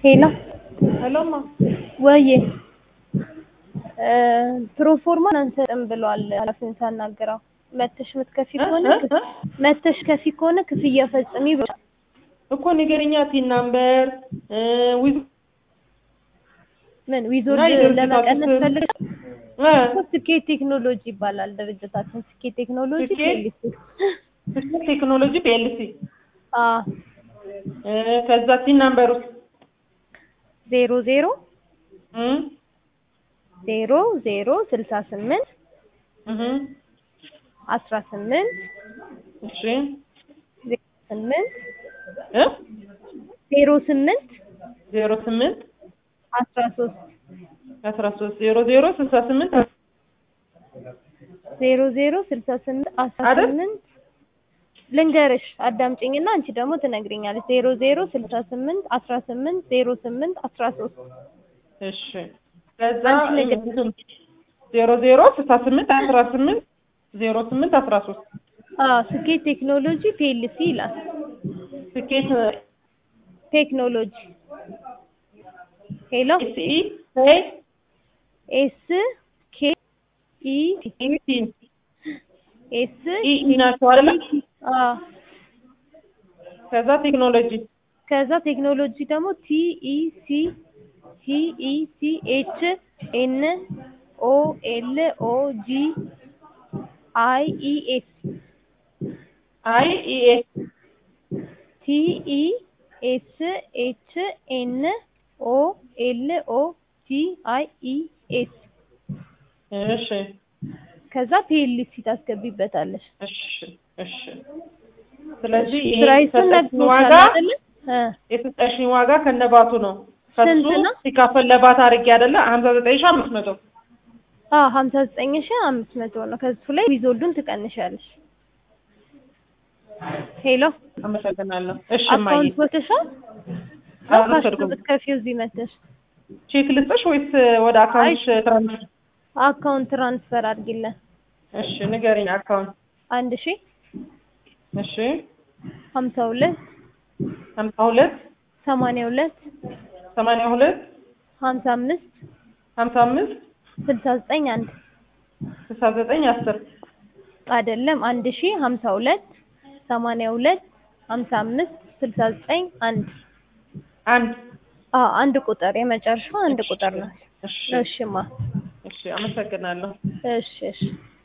ሄሎ ሄሎማ ወዬ ፕሮፎርማን አንሰጥም ብሏል ኃላፊውን ሳናግረው መተሽ ምትከፊ ከሆነ መተሽ ከፊ ከሆነ ክፍያ ፈጽሚ ብሏል እኮ ንገሪኛ ቲን ናምበር ዊዝ ምን ዊዞርድ ለመቀነስ ፈልገ ስኬት ቴክኖሎጂ ይባላል ድርጅታችን ስኬት ቴክኖሎጂ ፒኤልሲ ከዛ ቲን ናምበሩ 00 0068 18 እሺ 08 08 08 13 0068 0068 18 ልንገርሽ አዳምጪኝና አንቺ ደግሞ ትነግሪኛለሽ 0068 18 08 13 እሺ ከዛ 0068 18 08 13 ስኬት ቴክኖሎጂ ፒኤልሲ ይላል ስኬት ቴክኖሎጂ ሄሎ ኤስ ኬ ኢ ኤስ ኢ ናቸው አይደል ከዛ ቴክኖሎጂ ደግሞ ቲ ኢ ሲ ኤች ኤን ኦ ኤል ኦ ጂ አይ ኢ ኤስ ቲ ኢ ኤስ ኤች ኤን ኦ ኤል ኦ ጂ አይ ኢ ኤስ እሺ ከዛ ፒኤልሲ ታስገቢበታለሽ እሺ ስለዚህ ፕራይሱን ነግሮሻል አይደል የተጠሽኝ ዋጋ ከነባቱ ነው ከሱ ሲካፈል ለባት አድርጌ አይደለ 59500 59500 ነው ከሱ ላይ ዊዞልዱን ትቀንሻለሽ ሄሎ አመሰግናለሁ እሺ ማይ አካውንት ወተሻል ከፊው እዚህ መተሽ ቼክ ልስጥሽ ወይስ ወደ አካውንት ትራንስፈር አድርጊልን እሺ ንገሪኝ አካውንት 1000 እሺ 52 82 82 82 55 55 69 10 አይደለም 1052 82 55 69 አንድ ቁጥር የመጨረሻው አንድ ቁጥር ነው እሺማ እሺ አመሰግናለሁ እሺ